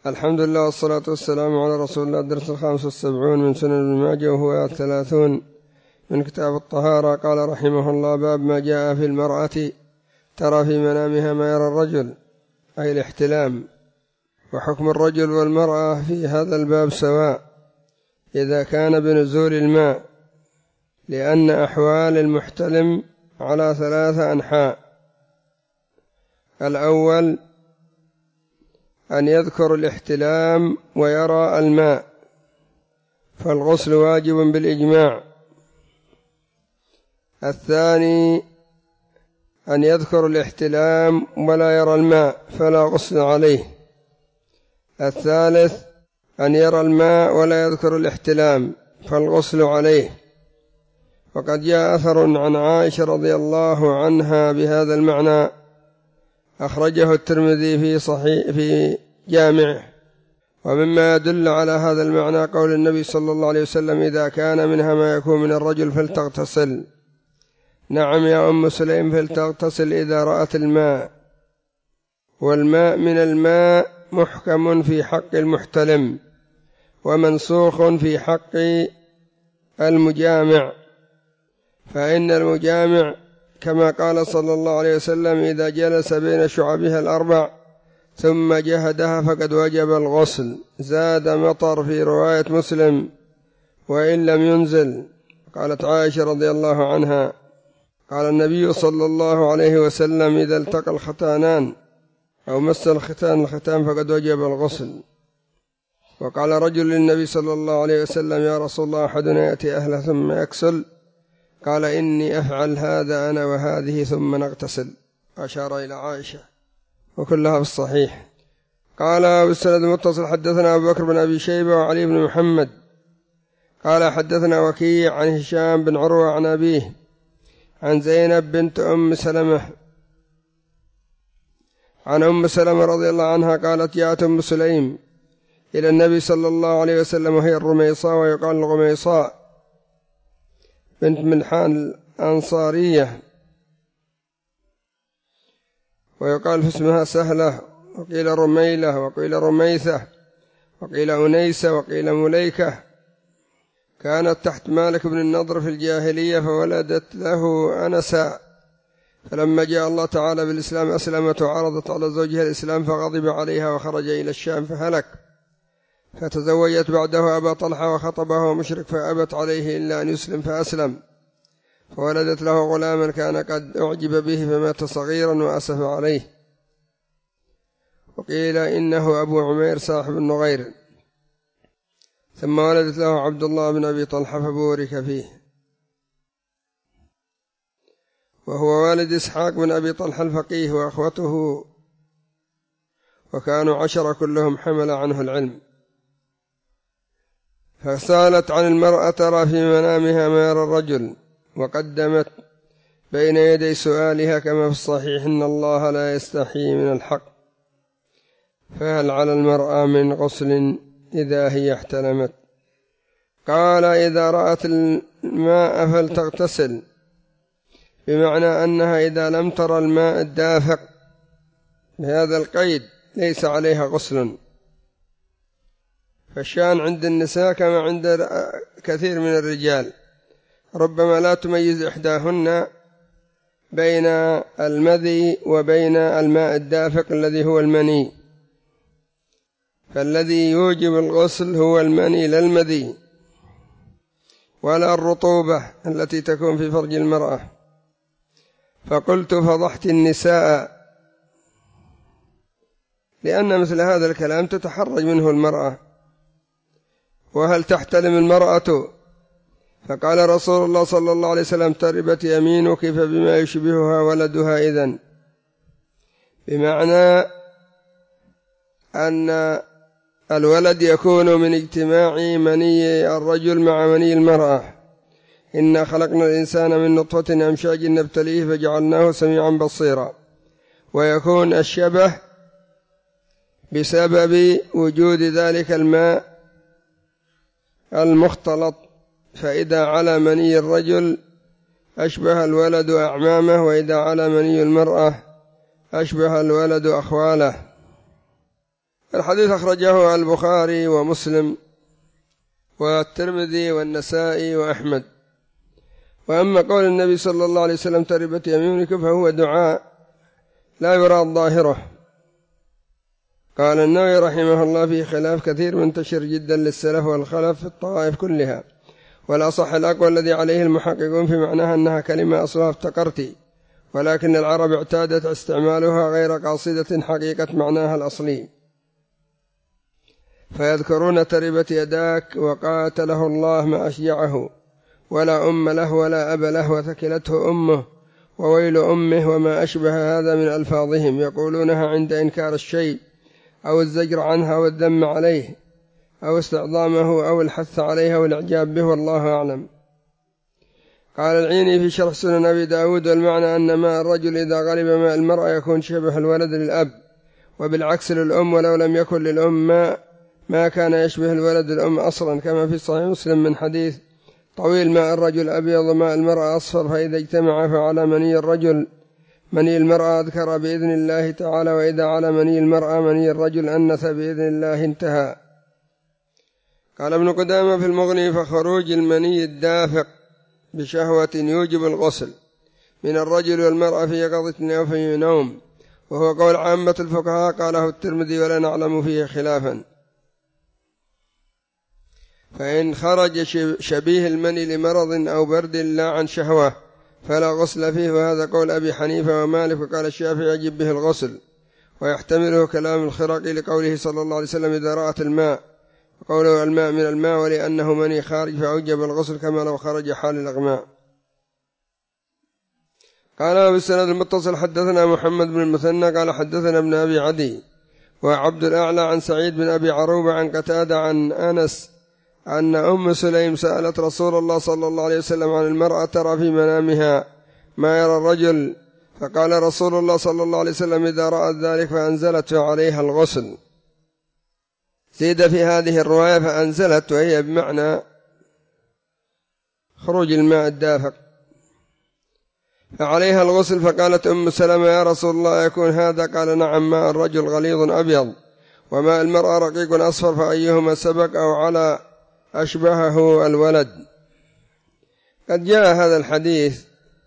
الحمد لله والصلاة والسلام على رسول الله. الدرس 75 من سنن ابن ماجه وهو 30 من كتاب الطهارة. قال رحمه الله: باب ما جاء في المرأة ترى في منامها ما يرى الرجل، أي الاحتلام. وحكم الرجل والمرأة في هذا الباب سواء إذا كان بنزول الماء، لأن أحوال المحتلم على 3 أنحاء. الأول أن يذكر الاحتلام ويرى الماء، فالغسل واجب بالإجماع. الثاني أن يذكر الاحتلام ولا يرى الماء، فلا غسل عليه. الثالث أن يرى الماء ولا يذكر الاحتلام، فالغسل عليه. وقد جاء أثر عن عائشة رضي الله عنها بهذا المعنى، أخرجه الترمذي في جامعه. ومما يدل على هذا المعنى قول النبي صلى الله عليه وسلم: إذا كان منها ما يكون من الرجل فلتغتسل. نعم يا أم سليم، فلتغتسل إذا رأت الماء. والماء من الماء محكم في حق المحتلم، ومنسوخ في حق المجامع. فإن المجامع كما قال صلى الله عليه وسلم: إذا جلس بين شعبها الأربع ثم جهدها فقد وجب الغسل. زاد مطر في رواية مسلم: وإن لم ينزل. قالت عائشة رضي الله عنها: قال النبي صلى الله عليه وسلم: إذا التقى الختانان أو مس الختان فقد وجب الغسل. وقال رجل للنبي صلى الله عليه وسلم: يا رسول الله، أحدنا يأتي أهله ثم يكسل. قال: إني أفعل هذا أنا وهذه ثم نغتسل. أشار إلى عائشة، وكلها في الصحيح. قال بالسند المتصل: حدثنا أبو بكر بن أبي شيبة وعلي بن محمد قال حدثنا وكيع عن هشام بن عروة عن أبيه عن زينب بنت أم سلمة عن أم سلمة رضي الله عنها قالت: جاءت أم سليم إلى النبي صلى الله عليه وسلم وهي الرميصاء، ويقال الرميصاء بنت ملحان الأنصارية، ويقال في اسمها سهلة، وقيل رميلة، وقيل رميثة، وقيل أنيسة، وقيل مليكة. كانت تحت مالك بن النضر في الجاهلية، فولدت له أنسا. فلما جاء الله تعالى بالإسلام أسلمت، وعرضت على زوجها الإسلام فغضب عليها وخرج إلى الشام فهلك. فتزوجت بعده أبا طلحة وخطبه مشرك، فأبت عليه إلا أن يسلم فأسلم، فولدت له غلاما كان قد أعجب به فمات صغيرا وأسف عليه. وقيل إنه أبو عمير صاحب النغير. ثم ولدت له عبد الله بن أبي طلحة فبورك فيه، وهو والد إسحاق بن أبي طلحة الفقيه وأخوته، وكانوا 10 كلهم حمل عنه العلم. فسألت عن المرأة ترى في منامها ما يرى الرجل، وقدمت بين يدي سؤالها كما في الصحيح: إن الله لا يستحيي من الحق. فهل على المرأة من غسل إذا هي احتلمت؟ قال: إذا رأت الماء فلتغتسل، بمعنى أنها إذا لم ترى الماء الدافق بهذا القيد ليس عليها غسل. فالشان عند النساء كما عند كثير من الرجال، ربما لا تميز إحداهن بين المذي وبين الماء الدافق الذي هو المني. فالذي يوجب الغسل هو المني لا المذي، ولا الرطوبة التي تكون في فرج المرأة. فقلت: فضحت النساء، لأن مثل هذا الكلام تتحرج منه المرأة. وهل تحتلم المرأة؟ فقال رسول الله صلى الله عليه وسلم: تربت يمينك، فبما يشبهها ولدها إذن. بمعنى أن الولد يكون من اجتماع مني الرجل مع مني المرأة. إنا خلقنا الإنسان من نطفة أمشاج نبتليه فجعلناه سميعا بصيرا. ويكون الشبه بسبب وجود ذلك الماء المختلط، فإذا على مني الرجل أشبه الولد أعمامه، وإذا على مني المرأة أشبه الولد أخواله. الحديث أخرجه البخاري ومسلم والترمذي والنسائي وأحمد. وأما قول النبي صلى الله عليه وسلم تربت يمينك فهو دعاء لا يراد ظاهره. قال النووي رحمه الله فيه خلاف كثير منتشر جدا للسلف والخلف في الطوائف كلها، والأصح الأقوى الذي عليه المحققون في معناها أنها كلمة أصلها افتقرتي، ولكن العرب اعتادت استعمالها غير قاصدة حقيقة معناها الأصلي، فيذكرون تربت يداك وقاتله الله ما أشجعه، ولا أم له ولا أب له وثكلته أمه وويل أمه وما أشبه هذا من ألفاظهم، يقولونها عند إنكار الشيء أو الزجر عنها والذم عليه أو استعظامه أو الحث عليها والإعجاب به، والله أعلم. قال العيني في شرح سنن أبي داود: والمعنى أن ماء الرجل إذا غلب ماء المرأة يكون شبه الولد للأب، وبالعكس للأم، ولو لم يكن للأم ما كان يشبه الولد الأم أصلا، كما في صحيح مسلم من حديث طويل: ماء الرجل أبيض وماء المرأة أصفر، فإذا اجتمع فعلى مني الرجل مني المرأة أذكر بإذن الله تعالى، وإذا على مني المرأة مني الرجل أنث بإذن الله. انتهى. قال ابن قدامة في المغني: فخروج المني الدافق بشهوة يوجب الغسل من الرجل والمرأة في يقظة أو في نوم، وهو قول عامة الفقهاء، قاله الترمذي ولا نعلم فيه خلافا. فإن خرج شبيه المني لمرض أو برد لا عن شهوة فلا غسل فيه، وهذا قول أبي حنيفة ومالك، وقال الشافعي يجب به الغسل، ويحتمله كلام الخرقي لقوله صلى الله عليه وسلم: إذا رأت الماء، وقوله الماء من الماء ولأنه مني خارج فأوجب الغسل كما لو خرج حال الإغماء. قال بالسند المتصل: حدثنا محمد بن المثنى قال حدثنا ابن أبي عدي وعبد الأعلى عن سعيد بن أبي عروبة عن قتادة عن أنس أن أم سليم سألت رسول الله صلى الله عليه وسلم عن المرأة ترى في منامها ما يرى الرجل، فقال رسول الله صلى الله عليه وسلم: إذا رأت ذلك فأنزلت عليها الغسل. زيد في هذه الرواية فأنزلت، وهي بمعنى خروج الماء الدافق، فعليها الغسل. فقالت أم سلمة: يا رسول الله يكون هذا؟ قال: نعم، ماء الرجل غليظ أبيض وماء المرأة رقيق أصفر، فأيهما سبق أو على أشبهه الولد. قد جاء هذا الحديث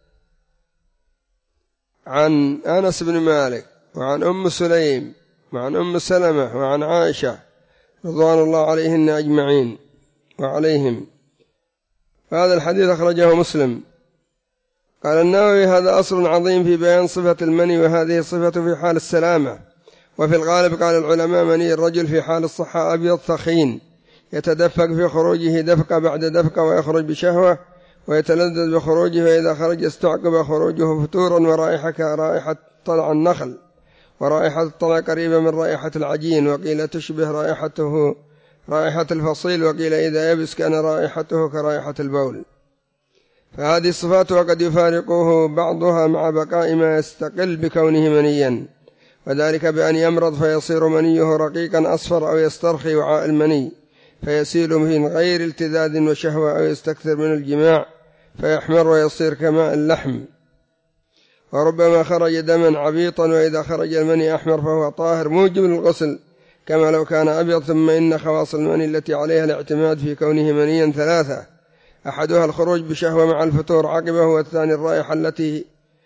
عن أنس بن مالك وعن أم سليم وعن أم سلمة وعن عائشة رضوان الله عليهن أجمعين وعليهم، فهذا الحديث أخرجه مسلم. قال النووي: هذا أصل عظيم في بيان صفة المني، وهذه صفة في حال السلامة، وفي الغالب قال العلماء مني الرجل في حال الصحة أبيض ثخين يتدفق في خروجه دفقة بعد دفقة ويخرج بشهوة ويتلذذ بخروجه، وإذا خرج استعقب خروجه فتورا ورائحة كرائحة طلع النخل، ورائحة الطلع قريبة من رائحة العجين، وقيل تشبه رائحته رائحة الفصيل، وقيل إذا يبس كان رائحته كرائحة البول. فهذه الصفات وقد يفارقه بعضها مع بقاء ما يستقل بكونه منيا، وذلك بأن يمرض فيصير منيه رقيقا أصفر، أو يسترخي وعاء المني فيسيل من غير التذاذ وشهوة، أو يستكثر من الجماع فيحمر ويصير كماء اللحم. وربما خرج دما عبيطا، وإذا خرج المني أحمر فهو طاهر موجب للغسل كما لو كان أبيض. ثم إن خواص المني التي عليها الاعتماد في كونه منيا ثلاثة: أحدها الخروج بشهوة مع الفتور عقبه، والثاني الرائحة التي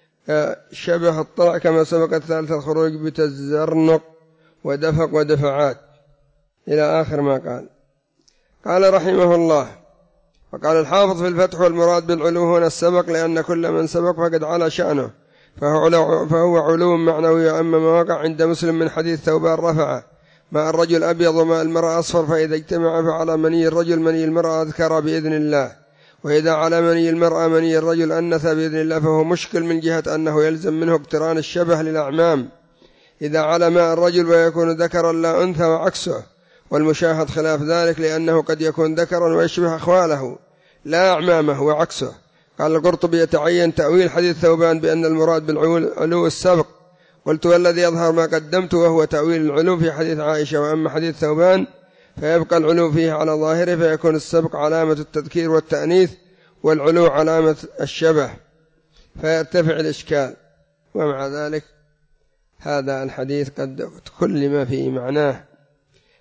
شبه الطلع كما سبق، الثالث الخروج بتزرنق ودفق ودفعات، إلى آخر ما قال. قال رحمه الله: وقال الحافظ في الفتح: والمراد بالعلو هنا السبق، لأن كل من سبق فقد على شأنه، فهو علو معنوي. أما ما وقع عند مسلم من حديث ثوبان رفعه: ماء الرجل أبيض وماء المرأة أصفر، فإذا اجتمع فعلى مني الرجل مني المرأة أذكر بإذن الله، وإذا على مني المرأة مني الرجل أنث بإذن الله، فهو مشكل من جهة أنه يلزم منه اقتران الشبه للأعمام إذا على ماء الرجل ويكون ذكرا لا أنثى، وعكسه، والمشاهد خلاف ذلك، لأنه قد يكون ذكرا ويشبه أخواله لا أعمامه، وعكسه. قال القرطبي: يتعين تأويل حديث ثوبان بأن المراد بالعلو السبق. قلت: والذي يظهر ما قدمت، وهو تأويل العلو في حديث عائشة. وأما حديث ثوبان فيبقى العلو فيه على ظاهره، فيكون السبق علامة التذكير والتأنيث، والعلو علامة الشبه، فيرتفع الإشكال. ومع ذلك هذا الحديث قد كل ما فيه معناه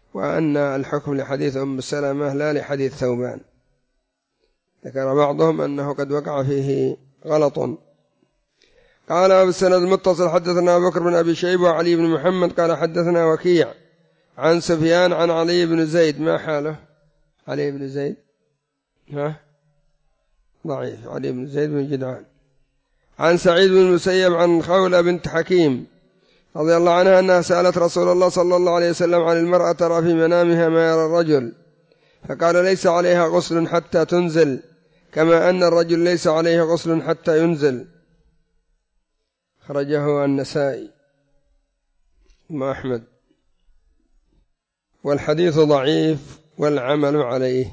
وأن الحكم لحديث أم سلمة لا لحديث ثوبان. ذكر بعضهم أنه قد وقع فيه غلط. قال بالسند المتصل حدثنا أبو بكر بن أبي شيبة وعلي بن محمد قال حدثنا وكيع عن سفيان عن علي بن زيد. ما حاله علي بن زيد؟ ضعيف. علي بن زيد بن جدعان. عن سعيد بن المسيب عن خولة بنت حكيم رضي الله عنها أنها سألت رسول الله صلى الله عليه وسلم عن المرأة ترى في منامها ما يرى الرجل، فقال ليس عليها غسل حتى تنزل، كما أن الرجل ليس عليه غسل حتى ينزل. خرجه النسائي وأحمد، والحديث ضعيف والعمل عليه.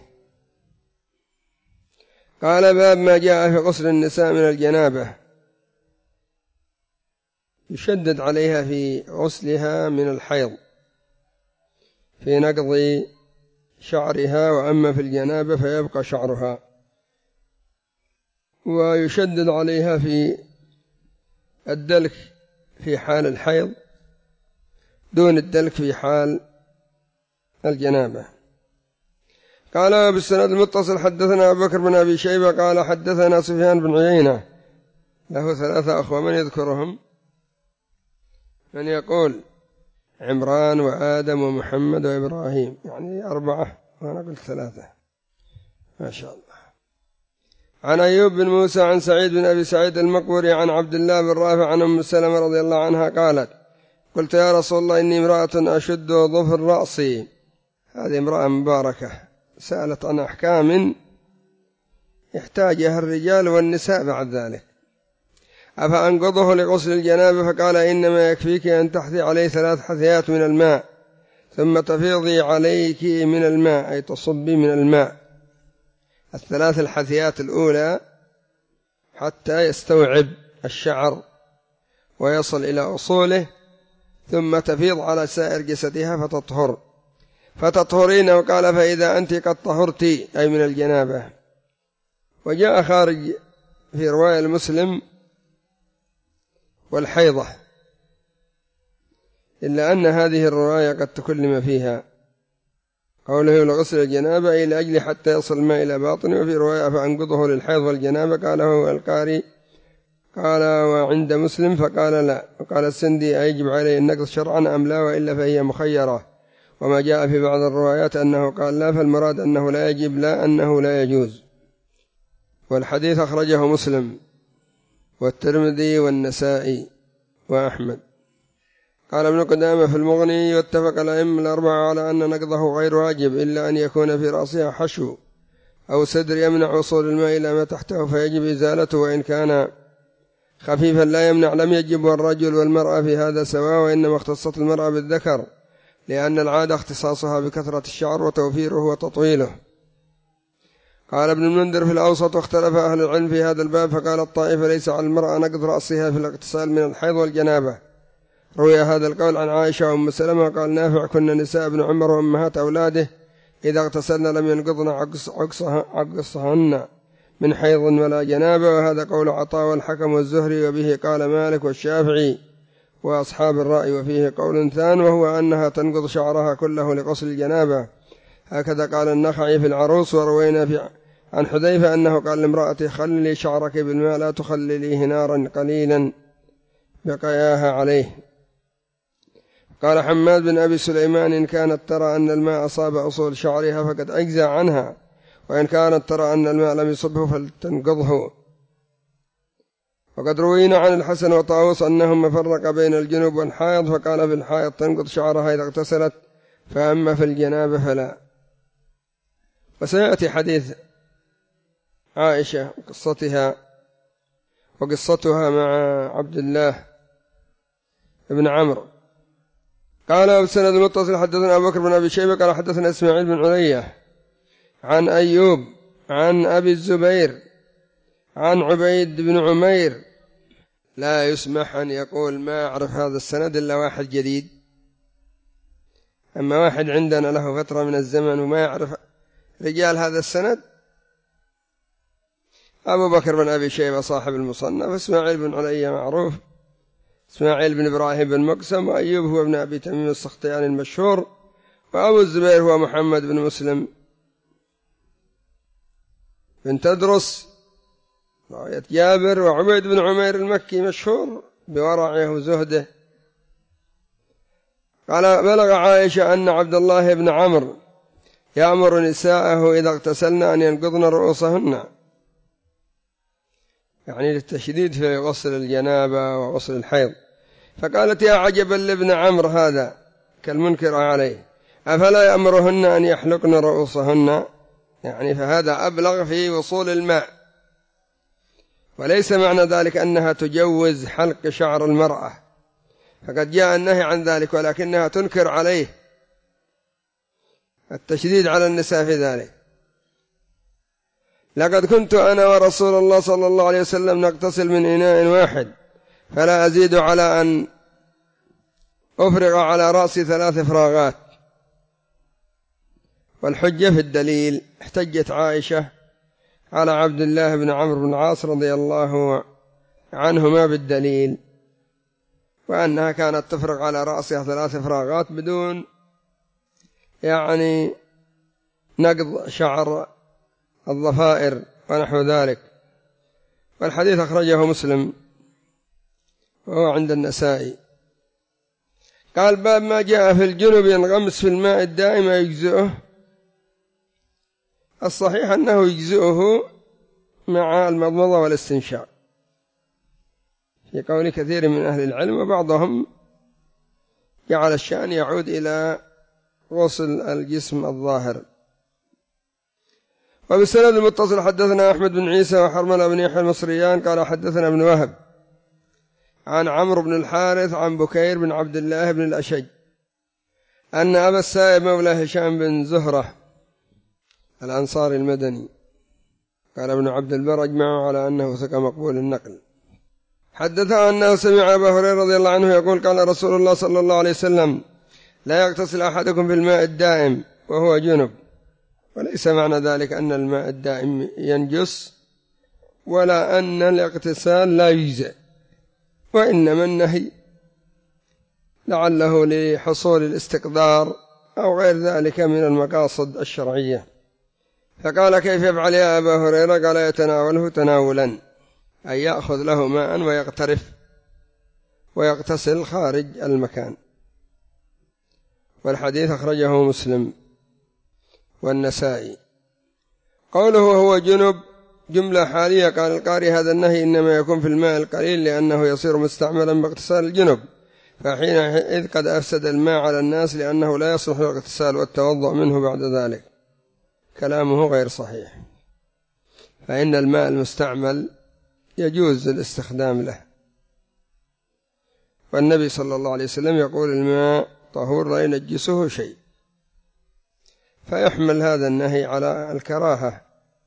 قال باب ما جاء في غسل النساء من الجنابة. يشدد عليها في غسلها من الحيض في نقض شعرها، وأما في الجنابة فيبقى شعرها. ويشدد عليها في الدلك في حال الحيض دون الدلك في حال الجنابة. قال بالسند المتصل حدثنا أبو بكر بن أبي شيبة قال حدثنا سفيان بن عيينة، له 3 أخوة، من يذكرهم؟ من يقول؟ عمران وآدم ومحمد وإبراهيم، يعني 4 وأنا قلت 3. ما شاء الله. عن أيوب بن موسى عن سعيد بن أبي سعيد المقبري عن عبد الله بن رافع عن أم سلمة رضي الله عنها قالت قلت يا رسول الله إني امرأة أشد ظفر رأسي. هذه امرأة مباركة سألت عن أحكام يحتاجها الرجال والنساء بعد ذلك. أفأنقضه لغسل الجنابة؟ فقال إنما يكفيك أن تحثي عليه 3 حثيات من الماء ثم تفيضي عليك من الماء، أي تصبي من الماء 3 الحثيات الأولى حتى يستوعب الشعر ويصل إلى أصوله، ثم تفيض على سائر جسدها فتطهرين. وقال فإذا أنت قد طهرت، أي من الجنابة. وجاء خارج في رواية المسلم والحيضة، إلا أن هذه الرواية قد تكلم فيها قوله لغسل الجنابة أي لأجل حتى يصل الماء إلى باطنه. وفي رواية فأنقضه للحيض والجنابة قاله القاري. قال وعند مسلم فقال لا. وقال السندي أيجب عليه النقض شرعا أم لا، وإلا فهي مخيرة. وما جاء في بعض الروايات أنه قال لا، فالمراد أنه لا يجب لا أنه لا يجوز. والحديث أخرجه مسلم والترمذي والنسائي وأحمد. قال ابن قدامة في المغني واتفق الأئمة الأربعة على أن نقضه غير واجب إلا أن يكون في رأسها حشو أو سدر يمنع وصول الماء إلى ما تحته فيجب إزالته، وإن كان خفيفا لا يمنع لم يجب. والرجل والمرأة في هذا سواء، وإنما اختصت المرأة بالذكر لأن العادة اختصاصها بكثرة الشعر وتوفيره وتطويله. قال ابن المنذر في الأوسط واختلف أهل العلم في هذا الباب، فقال الطائفة ليس على المرأة نقض رأسها في الاغتسال من الحيض والجنابة. روي هذا القول عن عائشة وأم سلمة قال نافع كنا نساء ابن عمر وأمهات أولاده إذا اغتسلنا لم ينقضن عقصهن من حيض ولا جنابة. وهذا قول عطاء والحكم والزهري، وبه قال مالك والشافعي وأصحاب الرأي. وفيه قول ثان وهو أنها تنقض شعرها كله لغسل الجنابة، هكذا قال النخعي في العروس. وروينا عن حذيفة أنه قال لامرأته خللي شعرك بالماء لا تخلليه نارا قليلا بقياها عليه. قال حماد بن أبي سليمان إن كانت ترى أن الماء أصاب أصول شعرها فقد أجزى عنها، وإن كانت ترى أن الماء لم يصبه فلتنقضه. وقد روينا عن الحسن وطاووس أنهم فرق بين الجنوب والحائض، فقال في الحائض تنقض شعرها إذا اغتسلت، فأما في الجنابة فلا. وسيأتي حديث عائشة وقصتها مع عبد الله بن عمرو. قال بسند المتصل حدثنا أبو بكر بن أبي شيبة قال حدثنا إسماعيل بن علية عن أيوب عن أبي الزبير عن عبيد بن عمير. لا يسمح أن يقول ما أعرف هذا السند إلا واحد جديد، أما واحد عندنا له فترة من الزمن وما يعرف رجال هذا السند. أبو بكر بن أبي شيبة صاحب المصنف، إسماعيل بن علية معروف، إسماعيل بن إبراهيم بن مقسم، وأيوب هو ابن أبي تميم السختياني المشهور، وأبو الزبير هو محمد بن مسلم بن تدرس رواية جابر. وعبيد بن عمير المكي مشهور بورعه وزهده. قال بلغ عائشة أن عبد الله بن عمرو يأمر نساءه إذا اغتسلن أن ينقضن رؤوسهن، يعني للتشديد في غسل الجنابة وغسل الحيض. فقالت يا عجبا لابن عمرو هذا كالمنكر عليه، أفلا يأمرهن أن يحلقن رؤوسهن؟ يعني فهذا أبلغ في وصول الماء، وليس معنى ذلك أنها تجوز حلق شعر المرأة، فقد جاء النهي عن ذلك، ولكنها تنكر عليه التشديد على النساء في ذلك. لقد كنت أنا ورسول الله صلى الله عليه وسلم نغتسل من إناء واحد فلا أزيد على أن أفرغ على رأسي 3 إفراغات. والحجة في الدليل، احتجت عائشة على عبد الله بن عمرو بن العاص رضي الله عنهما بالدليل، وأنها كانت تفرغ على رأسها 3 إفراغات بدون يعني نقض شعر الضفائر ونحو ذلك. والحديث أخرجه مسلم وهو عند النسائي. قال باب ما جاء في الجنب ينغمس في الماء الدائم يجزئه. الصحيح أنه يجزئه مع المضمضة والاستنشاق في قول كثير من أهل العلم، وبعضهم جعل الشأن يعود إلى غسل الجسم الظاهر. وبالسند المتصل حدثنا أحمد بن عيسى وحرملة بن يحيى المصريان قال حدثنا ابن وهب عن عمرو بن الحارث عن بكير بن عبد الله بن الأشج أن أبا السائب مولى هشام بن زهرة الأنصاري المدني، قال ابن عبد البر أجمعوا على أنه ثقة مقبول النقل، حدثه أنه سمع أبا هريرة رضي الله عنه يقول قال رسول الله صلى الله عليه وسلم لا يغتسل أحدكم بالماء الدائم وهو جنب. وليس معنى ذلك أن الماء الدائم ينجس ولا أن الاغتسال لا يجزئ، وإنما النهي لعله لحصول الاستقدار أو غير ذلك من المقاصد الشرعية. فقال كيف يفعل يا أبا هريرة؟ قال يتناوله تناولا، أي يأخذ له ماء ويغترف ويغتسل خارج المكان. والحديث أخرجه مسلم والنسائي. قوله هو جنب جملة حالية. قال القاري هذا النهي إنما يكون في الماء القليل لأنه يصير مستعملا باغتسال الجنب، فحينئذ قد أفسد الماء على الناس لأنه لا يصلح الاغتسال والتوضؤ منه بعد ذلك. كلامه غير صحيح، فإن الماء المستعمل يجوز الاستخدام له، والنبي صلى الله عليه وسلم يقول الماء طهور لا ينجسه شيء، فيحمل هذا النهي على الكراهة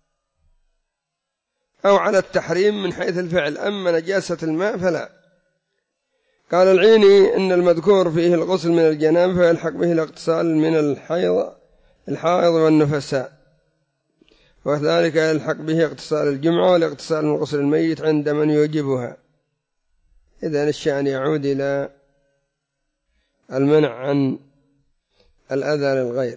أو على التحريم من حيث الفعل، أما نجاسة الماء فلا. قال العيني إن المذكور فيه الغسل من الجنابة فيلحق به الاغتسال من الحائض والنفساء، وذلك يلحق به اغتسال الجمعة والاغتسال من غسل الميت عند من يوجبها. إذن الشأن يعود إلى المنع عن الأذى للغير،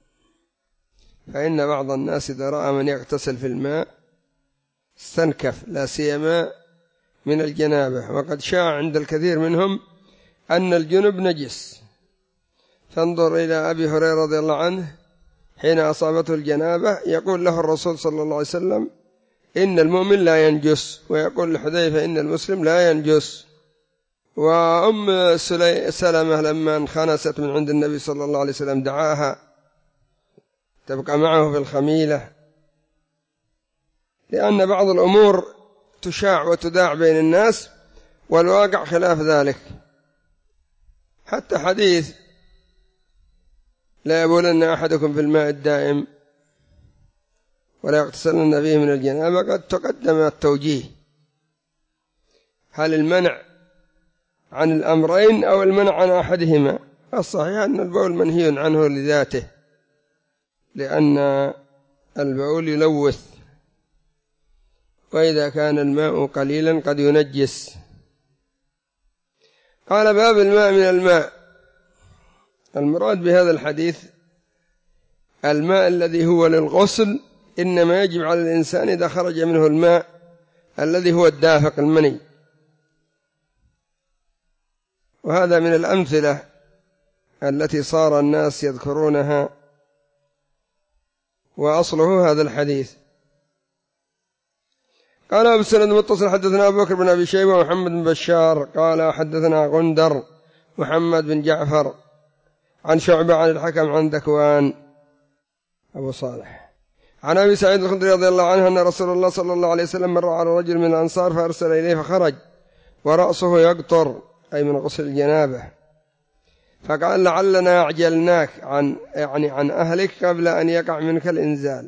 فإن بعض الناس إذا رأى من يغتسل في الماء استنكف، لا سيما من الجنابة، وقد شاع عند الكثير منهم أن الجنب نجس. فانظر إلى أبي هريرة رضي الله عنه حين أصابته الجنابة يقول له الرسول صلى الله عليه وسلم إن المؤمن لا ينجس، ويقول لحذيفة إن المسلم لا ينجس. وأم سلمة لما انخنست من عند النبي صلى الله عليه وسلم دعاها تبقى معه في الخميلة، لأن بعض الأمور تشاع وتذاع بين الناس والواقع خلاف ذلك. حتى حديث لا يبولن أحدكم في الماء الدائم ولا يغتسلن فيه من الجنابة قد تقدم التوجيه، هل المنع عن الأمرين أو المنع عن أحدهما؟ الصحيح أن البول منهي عنه لذاته، لأن البول يلوث، وإذا كان الماء قليلا قد ينجس. قال باب الماء من الماء. المراد بهذا الحديث الماء الذي هو للغسل إنما يجب على الإنسان إذا خرج منه الماء الذي هو الدافق المني، وهذا من الأمثلة التي صار الناس يذكرونها، وأصله هذا الحديث. قال أبو السند المتصل حدثنا أبو بكر بن أبي شيبة ومحمد بن بشار قال حدثنا غندر محمد بن جعفر عن شعبة عن الحكم عن ذكوان أبو صالح عن أبي سعيد الخدري رضي الله عنه أن رسول الله صلى الله عليه وسلم مر على رجل من الأنصار فأرسل إليه فخرج ورأسه يقطر أي من غسل الجنابة، فقال لعلنا أعجلناك عن أهلك قبل أن يقع منك الإنزال،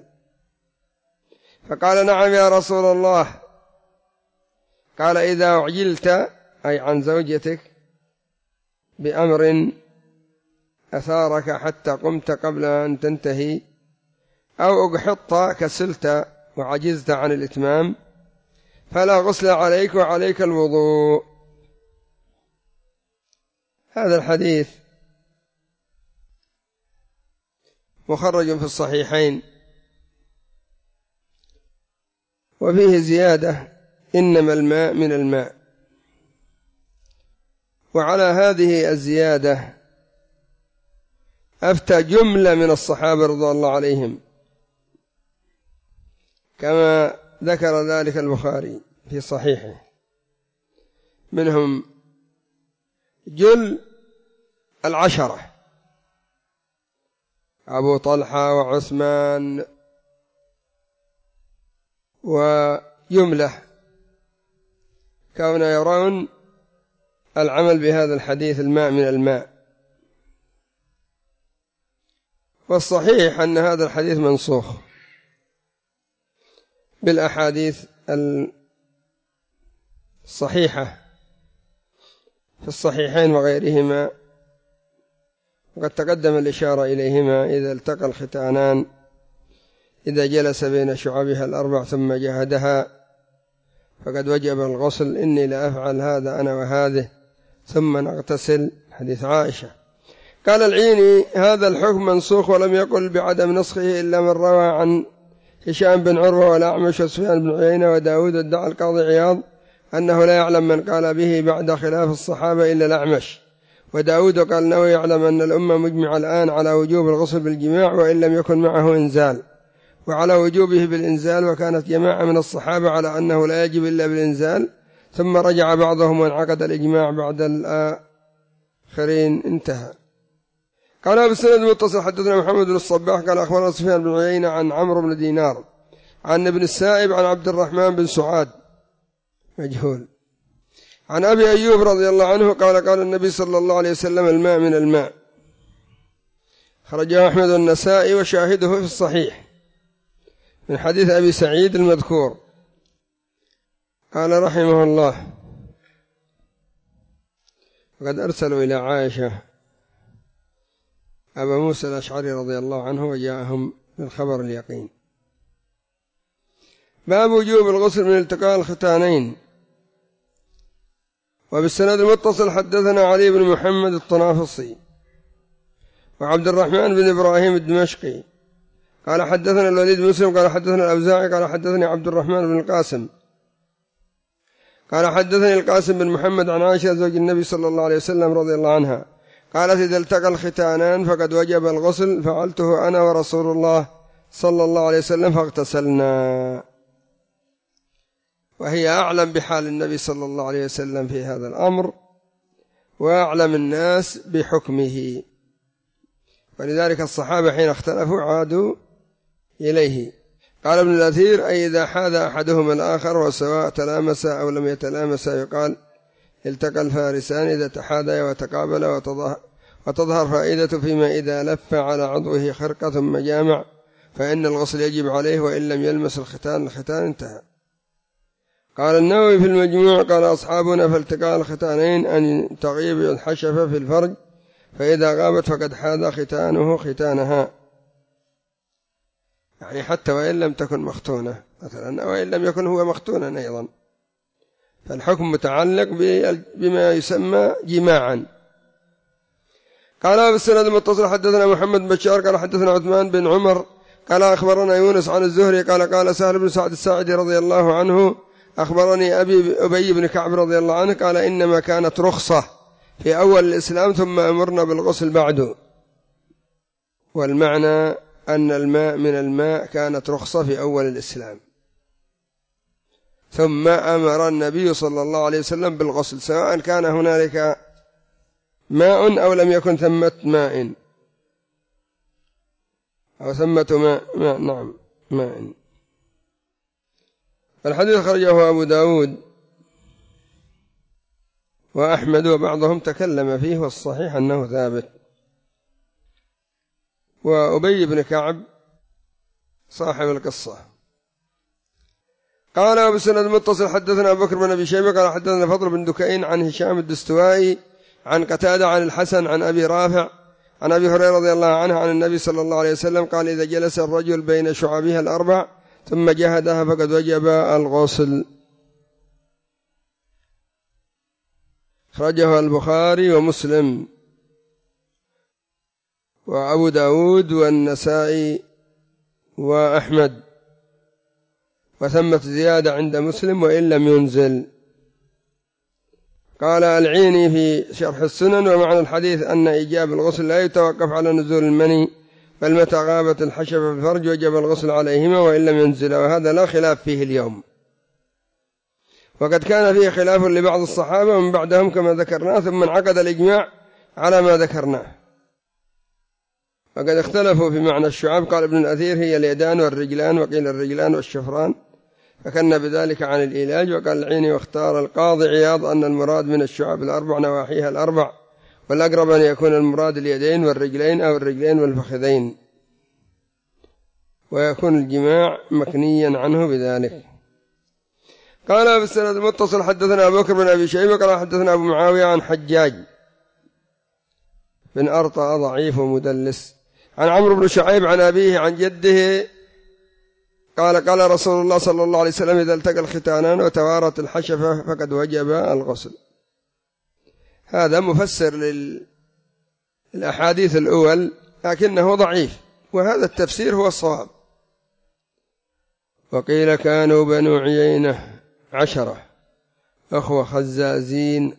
فقال نعم يا رسول الله. قال إذا أعجلت أي عن زوجتك بأمر أثارك حتى قمت قبل أن تنتهي أو أقحطت كسلت وعجزت عن الإتمام فلا غسل عليك وعليك الوضوء. هذا الحديث مخرج في الصحيحين، وفيه زيادة إنما الماء من الماء، وعلى هذه الزيادة أفتى جملة من الصحابة رضي الله عليهم كما ذكر ذلك البخاري في صحيحه، منهم جل العشرة أبو طلحة وعثمان ويملة كانوا يرون العمل بهذا الحديث الماء من الماء، والصحيح أن هذا الحديث منسوخ بالأحاديث الصحيحة في الصحيحين وغيرهما، وقد تقدم الإشارة إليهما إذا التقى الختانان إذا جلس بين شعبها الأربع ثم جهدها فقد وجب الغسل، إني لأفعل هذا أنا وهذه ثم نغتسل، حديث عائشة. قال العيني هذا الحكم منسوخ ولم يقل بعدم نسخه إلا من روى عن هشام بن عروة والأعمش وسفيان بن عيينة وداود، ادعى القاضي عياض أنه لا يعلم من قال به بعد خلاف الصحابة إلا الأعمش، وداود قال أنه يعلم أن الأمة مجمع الآن على وجوب الغسل بالجماع وإن لم يكن معه إنزال، وعلى وجوبه بالإنزال، وكانت جماعة من الصحابة على أنه لا يجب إلا بالإنزال، ثم رجع بعضهم وانعقد الإجماع بعد الآخرين. انتهى. قال أبو السند المتصل حدثنا محمد بن الصباح قال أخبرنا سفيان بن عيينة عن عمرو بن دينار عن ابن السائب عن عبد الرحمن بن سعاد مجهول عن أبي أيوب رضي الله عنه قال قال النبي صلى الله عليه وسلم الماء من الماء، خرجه أحمد النسائي وشاهده في الصحيح من حديث أبي سعيد المذكور. قال رحمه الله وقد أرسلوا إلى عائشة أبا موسى الأشعري رضي الله عنه وجاءهم بالخبر اليقين. باب وجوب الغسل من التقاء الختانين. وبالسند المتصل حدثنا علي بن محمد الطنافسي وعبد الرحمن بن إبراهيم الدمشقي قال حدثنا الوليد بن مسلم قال حدثنا الأوزاعي قال حدثني عبد الرحمن بن القاسم قال حدثني القاسم بن محمد عن عائشة زوج النبي صلى الله عليه وسلم رضي الله عنها قالت إذا التقى الختانان فقد وجب الغسل، فعلته أنا ورسول الله صلى الله عليه وسلم فاغتسلنا، وهي أعلم بحال النبي صلى الله عليه وسلم في هذا الأمر وأعلم الناس بحكمه، ولذلك الصحابة حين اختلفوا عادوا إليه. قال ابن الأثير أي إذا حاذ أحدهما الآخر وسواء تلامس أو لم يتلامس يقال التقى الفارسان إذا تحاذيا وتقابلا وتظهر فائدة فيما إذا لف على عضوه خرقة ثم جامع فإن الغسل يجب عليه وإن لم يلمس الختان انتهى. قال النووي في المجموع قال أصحابنا فالتقاء الختانين أن تغيب الحشفة في الفرج فإذا غابت فقد حاذ ختانه ختانها، يعني حتى وإن لم تكن مختونة مثلا وإن لم يكن هو مختونا أيضا، فالحكم متعلق بما يسمى جماعا. قال بالسند المتصل حدثنا محمد بشار قال حدثنا عثمان بن عمر قال أخبرنا يونس عن الزهري قال سهل بن سعد الساعدي رضي الله عنه أخبرني أبي بن كعب رضي الله عنه قال إنما كانت رخصة في أول الإسلام ثم أمرنا بالغسل بعده. والمعنى أن الماء من الماء كانت رخصة في أول الإسلام، ثم أمر النبي صلى الله عليه وسلم بالغسل سواء كان هنالك ماء أو لم يكن ثمة ماء أو ثمة ماء نعم ماء. الحديث خرجه أبو داود وأحمد وبعضهم تكلم فيه والصحيح أنه ثابت. وأبي بن كعب صاحب القصة. قال أبو سند المتصل حدثنا أبو بكر بن أبي شيبة قال حدثنا فضل بن دكين عن هشام الدستوائي عن قتادة عن الحسن عن أبي رافع عن أبي هريرة رضي الله عنه عن النبي صلى الله عليه وسلم قال إذا جلس الرجل بين شعبها الأربع ثم جهدها فقد وجب الغسل. خرجه البخاري ومسلم وأبو داود والنسائي وأحمد، وثمة زيادة عند مسلم وإن لم ينزل. قال العيني في شرح السنن ومعنى الحديث أن إيجاب الغسل لا يتوقف على نزول المني، بل متى غابت الحشفة في الفرج وجب الغسل عليهما وإن لم ينزل، وهذا لا خلاف فيه اليوم، وقد كان فيه خلاف لبعض الصحابة ومن بعدهم كما ذكرناه، ثم انعقد الإجماع على ما ذكرناه. وقد اختلفوا في معنى الشعاب، قال ابن الأثير هي اليدان والرجلان، وقيل الرجلان والشفران، فكنا بذلك عن الإيلاج. وقال العيني واختار القاضي عياض أن المراد من الشعاب الأربع نواحيها الأربع، والأقرب أن يكون المراد اليدين والرجلين أو الرجلين والفخذين، ويكون الجماع مكنيا عنه بذلك. قال بالسند المتصل حدثنا أبو بكر بن أبي شيبة قال حدثنا أبو معاوية عن حجاج بن أرطى ضعيف ومدلس عن عمرو بن شعيب عن أبيه عن جده قال رسول الله صلى الله عليه وسلم إذا التقى الختانان وتوارت الحشفة فقد وجب الغسل. هذا مفسر للأحاديث الأول لكنه ضعيف، وهذا التفسير هو الصواب. وقيل كانوا بنو عيينة 10 أخوة خزازين،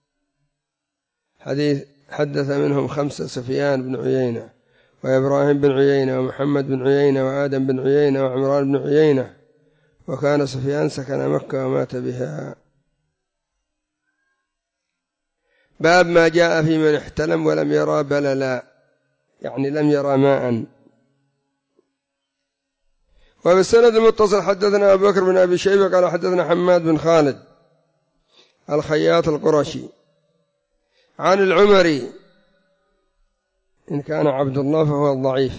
حدث منهم 5 سفيان بن عيينة وإبراهيم بن عيينة ومحمد بن عيينة وآدم بن عيينة وعمران بن عيينة، وكان سفيان سكن مكة ومات بها. باب ما جاء في من احتلم ولم يرى بللا، يعني لم يرى ماء. وبالسند المتصل حدثنا أبو بكر بن أبي شيبة قال حدثنا حماد بن خالد الخياط القرشي عن العمري، إن كان عبد الله فهو الضعيف،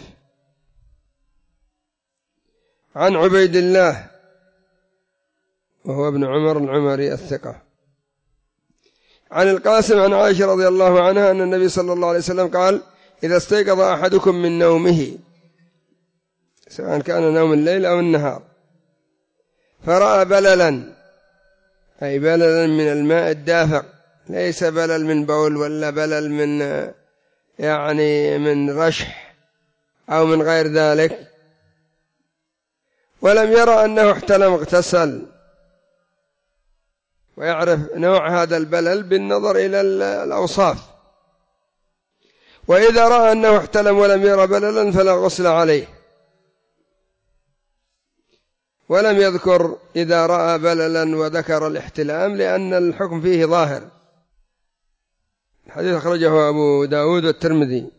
عن عبيد الله وهو ابن عمر العمري الثقة، عن القاسم عن عائشة رضي الله عنها أن النبي صلى الله عليه وسلم قال إذا استيقظ أحدكم من نومه، سواء كان نوم الليل أو النهار، فرأى بللا، أي بللا من الماء الدافق، ليس بلل من بول ولا بلل من رشح أو من غير ذلك، ولم يرى أنه احتلم اغتسل. ويعرف نوع هذا البلل بالنظر إلى الأوصاف. وإذا رأى أنه احتلم ولم يرى بللا فلا غسل عليه. ولم يذكر إذا رأى بللا وذكر الاحتلام لأن الحكم فيه ظاهر. الحديث أخرجه أبو داود والترمذي.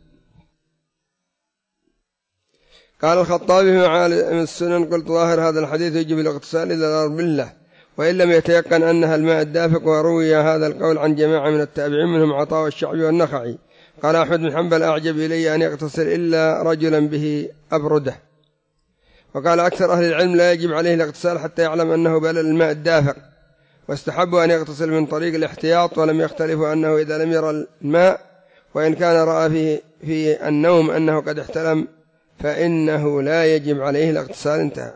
قال الخطابي في معالم السنن قلت ظاهر هذا الحديث يجب الاغتسال إذا ضرب بالله وإن لم يتيقن أنها الماء الدافق. وروي هذا القول عن جماعة من التابعين منهم عطاء والشعبي والنخعي. قال أحمد بن حنبل أعجب إلي أن يغتسل إلا رجلا به أبرده. وقال أكثر أهل العلم لا يجب عليه الاغتسال حتى يعلم أنه بلل الماء الدافق، واستحبوا أن يغتسل من طريق الاحتياط، ولم يختلفوا أنه إذا لم يرى الماء وإن كان رأى في النوم أنه قد احتلم فإنه لا يجب عليه الاغتسال. انتهى.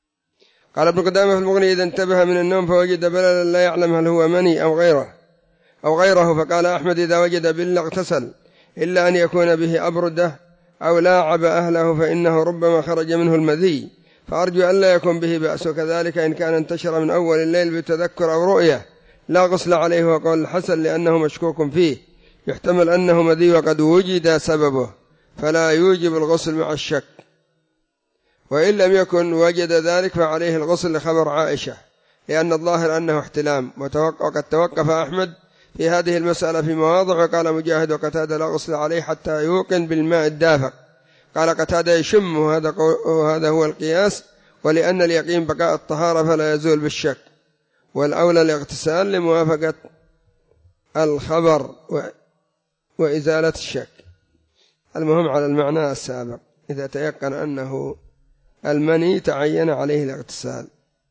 قال ابن قدامة في المغني إذا انتبه من النوم فوجد بللا لا يعلم هل هو مني أو غيره أو غيره. فقال أحمد إذا وجد بل اغتسل إلا أن يكون به أبردة أو لاعب أهله فإنه ربما خرج منه المذي، فأرجو أن لا يكون به بأس. وكذلك إن كان انتشر من أول الليل بتذكر أو رؤية لا غسل عليه، وقول الحسن لأنه مشكوك فيه، يحتمل أنه مذي وقد وجد سببه فلا يوجب الغسل مع الشك، وإن لم يكن وجد ذلك فعليه الغسل لخبر عائشة، لأن الظاهر أنه احتلام. وقد توقف أحمد في هذه المسألة في مواضع، وقال مجاهد وقتادة لا غسل عليه حتى يوقن بالماء الدافق. قال قتادة يشم، وهذا هو القياس، ولأن اليقين بقاء الطهارة فلا يزول بالشك، والأولى الاغتسال لموافقة الخبر وإزالة الشك. المهم على المعنى السابق، إذا تيقن أنه المني تعين عليه الاغتسال.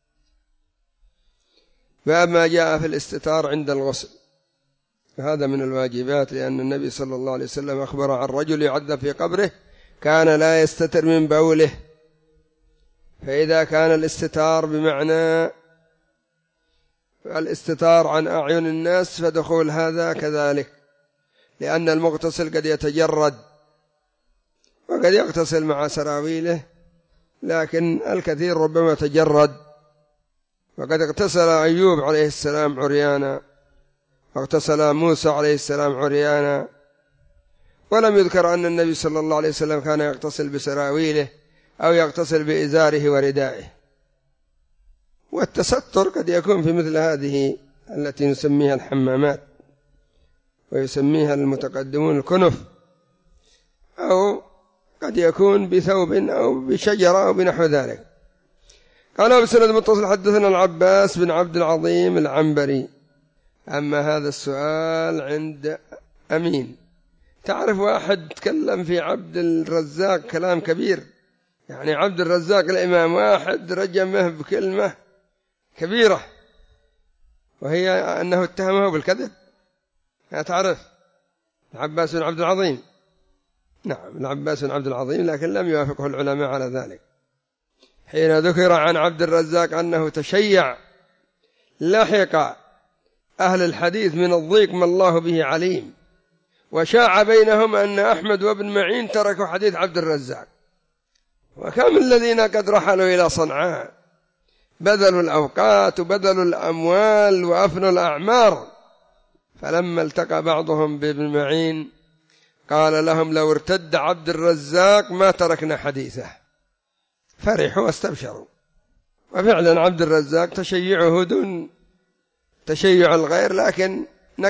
باب ما جاء في الاستتار عند الغسل، هذا من الواجبات، لأن النبي صلى الله عليه وسلم أخبر عن رجل يعذب في قبره كان لا يستتر من بوله. فإذا كان الاستتار بمعنى الاستتار عن أعين الناس فدخول هذا كذلك، لأن المغتسل قد يتجرد وقد يغتسل مع سراويله، لكن الكثير ربما تجرد. وقد اغتسل أيوب عليه السلام عريانا، واغتسل موسى عليه السلام عريانا، ولم يذكر أن النبي صلى الله عليه وسلم كان يغتسل بسراويله أو يغتسل بإزاره وردائه. والتستر قد يكون في مثل هذه التي نسميها الحمامات، ويسميها المتقدمون الكنف، أو قد يكون بثوب أو بشجرة أو بنحو ذلك. قال بسند متصل حدثنا العباس بن عبد العظيم العنبري. أما هذا السؤال عند أمين، تعرف واحد تكلم في عبد الرزاق كلام كبير، يعني عبد الرزاق الإمام واحد رجمه بكلمة كبيرة، وهي أنه اتهمه بالكذب. تعرف العباس بن عبد العظيم؟ نعم العباس بن عبد العظيم، لكن لم يوافقه العلماء على ذلك. حين ذكر عن عبد الرزاق أنه تشيع لحق أهل الحديث من الضيق ما الله به عليم، وشاع بينهم أن أحمد وابن معين تركوا حديث عبد الرزاق، وكم الذين قد رحلوا إلى صنعاء بذلوا الأوقات وبذلوا الأموال وأفنوا الأعمار، فلما التقى بعضهم بابن معين قال لهم لو ارتد عبد الرزاق ما تركنا حديثه، فرحوا واستبشروا. وفعلا عبد الرزاق تشيعه دون تشيع الغير، لكن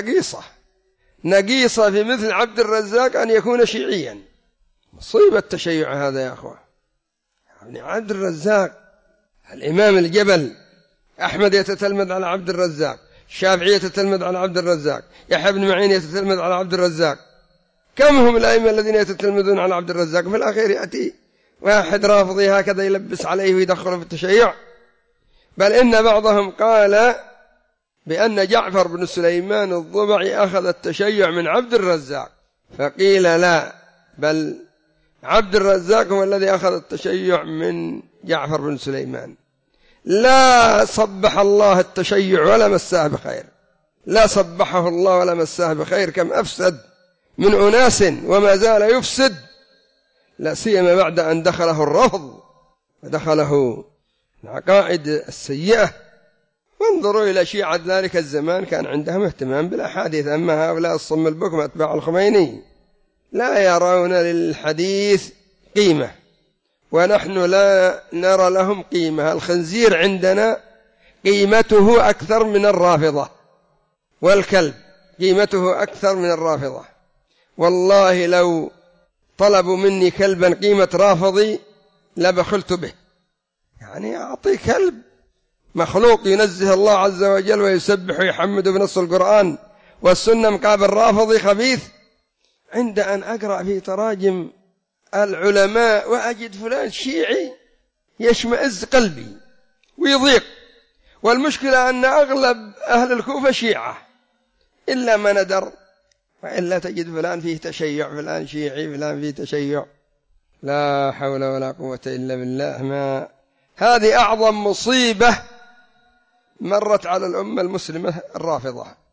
نقيصة في مثل عبد الرزاق أن يكون شيعيا. مصيبة التشيع هذا يا أخوة. يعني عبد الرزاق الإمام الجبل، أحمد يتتلمذ على عبد الرزاق، الشافعي يتتلمذ على عبد الرزاق، يحيى بن معين يتتلمذ على عبد الرزاق. كم هم الأئمة الذين يتتلمذون على عبد الرزاق؟ في الأخير يأتي واحد رافضي هكذا يلبس عليه ويدخله في التشيع. بل إن بعضهم قال بأن جعفر بن سليمان الضبعي أخذ التشيع من عبد الرزاق، فقيل لا، بل عبد الرزاق هو الذي أخذ التشيع من جعفر بن سليمان. لا صبح الله التشيع ولا مساه بخير، لا صبحه الله ولا مساه بخير. كم أفسد من أناس وما زال يفسد، لا سيما بعد أن دخله الرفض ودخله العقائد السيئة. وانظروا إلى شيعة ذلك الزمان، كان عندهم اهتمام بالأحاديث. أما هؤلاء الصم البكم أتباع الخميني لا يرون للحديث قيمة، ونحن لا نرى لهم قيمة. الخنزير عندنا قيمته أكثر من الرافضة، والكلب قيمته أكثر من الرافضة. والله لو طلبوا مني كلبا قيمة رافضي لبخلت به. يعني أعطي كلب مخلوق ينزه الله عز وجل ويسبح ويحمد بنص القرآن والسنة مقابل رافضي خبيث. عند أن أقرأ في تراجم العلماء وأجد فلان شيعي يشمئز قلبي ويضيق. والمشكلة أن أغلب أهل الكوفة شيعة إلا ما ندر، وإلا تجد فلان فيه تشيع، فلان شيعي، فلان فيه تشيع. لا حول ولا قوة إلا بالله. ما هذه أعظم مصيبة مرت على الأمة المسلمة، الرافضة.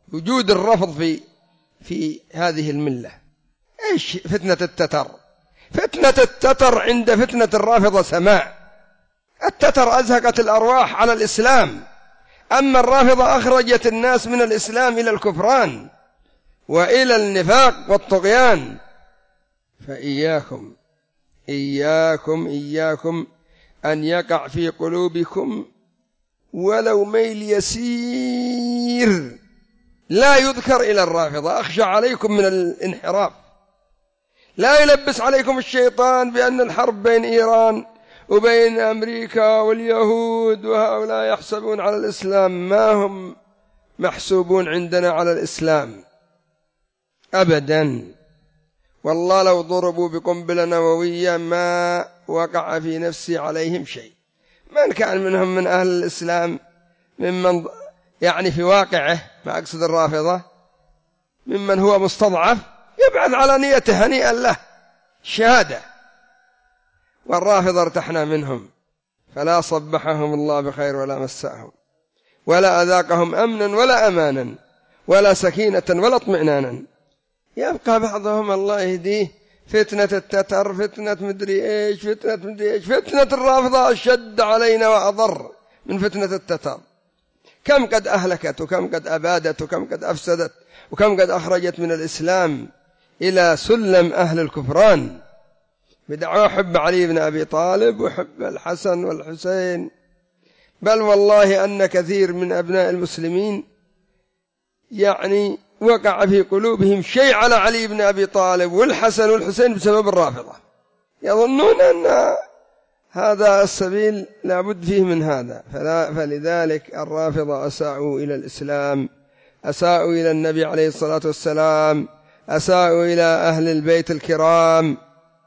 وجود الرفض في هذه الملة. إيش فتنة التتر؟ فتنة التتر عند فتنة الرافضة سماع. التتر أزهقت الأرواح على الإسلام، أما الرافضة أخرجت الناس من الإسلام إلى الكفران وإلى النفاق والطغيان. فإياكم إياكم إياكم أن يقع في قلوبكم ولو ميل يسير لا يذكر إلى الرافضة. أخشى عليكم من الانحراف. لا يلبس عليكم الشيطان بأن الحرب بين إيران وبين أمريكا واليهود، وهؤلاء يحسبون على الإسلام، ما هم محسوبون عندنا على الإسلام أبدا. والله لو ضربوا بقنبلة نووية ما وقع في نفسي عليهم شيء. من كان منهم من أهل الإسلام ممن يعني في واقعه، ما أقصد الرافضة، ممن هو مستضعف يبعث على نيته هنيئا له شهادة. والرافضة ارتحنا منهم، فلا صبحهم الله بخير ولا مساهم ولا أذاقهم أمنا ولا أمانا ولا سكينة ولا اطمئنانا. يبقى بعضهم الله يهديه فتنة التتر، فتنة مدري إيش، فتنة مدري إيش. فتنة الرافضة أشد علينا وأضر من فتنة التتر. كم قد أهلكت، وكم قد أبادت، وكم قد أفسدت، وكم قد أخرجت من الإسلام إلى سلم أهل الكفران بدعوى حب علي بن أبي طالب وحب الحسن والحسين. بل والله أن كثير من أبناء المسلمين يعني وقع في قلوبهم شيء على علي بن أبي طالب والحسن والحسين بسبب الرافضة، يظنون أن هذا السبيل لا بد فيه من هذا. فلذلك الرافضة أساءوا إلى الإسلام، أساءوا إلى النبي عليه الصلاة والسلام، أساءوا إلى أهل البيت الكرام،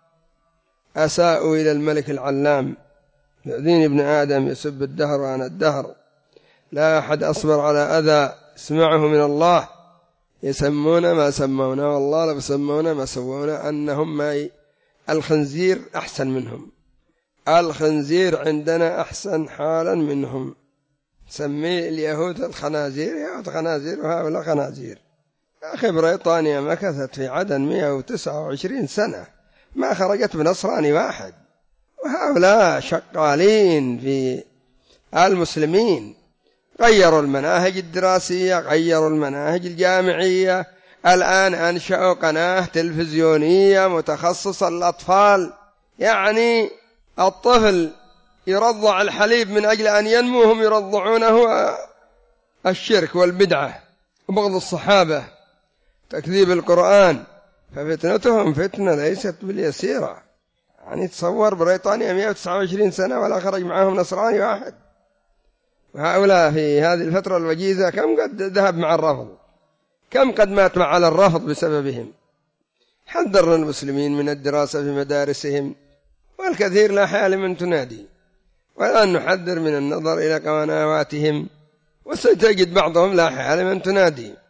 أساءوا إلى الملك العلام. يؤذيني ابن آدم يسب الدهر وأنا الدهر، لا أحد أصبر على أذى اسمعه من الله. يسمون ما سمونا، والله لو سمونا ما سوونا، أنهم ما الخنزير أحسن منهم. الخنزير عندنا أحسن حالا منهم. سمي اليهود الخنازير، يهود خنازير وهؤلاء خنازير. أخي بريطانيا مكثت في عدن 129 سنة ما خرجت بنصراني واحد، وهؤلاء شغالين في المسلمين. غيروا المناهج الدراسية، غيروا المناهج الجامعية، الآن أنشأوا قناة تلفزيونية متخصصة للأطفال. يعني الطفل يرضع الحليب من أجل أن ينمو، هم يرضعونه الشرك والبدعة وبغض الصحابة، تكذيب القرآن. ففتنتهم فتنة ليست باليسيرة. يعني تصور بريطانيا 129 سنة ولا خرج معهم نصراني واحد، وهؤلاء في هذه الفترة الوجيزة كم قد ذهب مع الرفض، كم قد مات على الرفض بسببهم. حذرنا المسلمين من الدراسة في مدارسهم، والكثير لا حال لمن تنادي، ولا نحذر من النظر إلى قنواتهم، وستجد بعضهم لا حال لمن تنادي.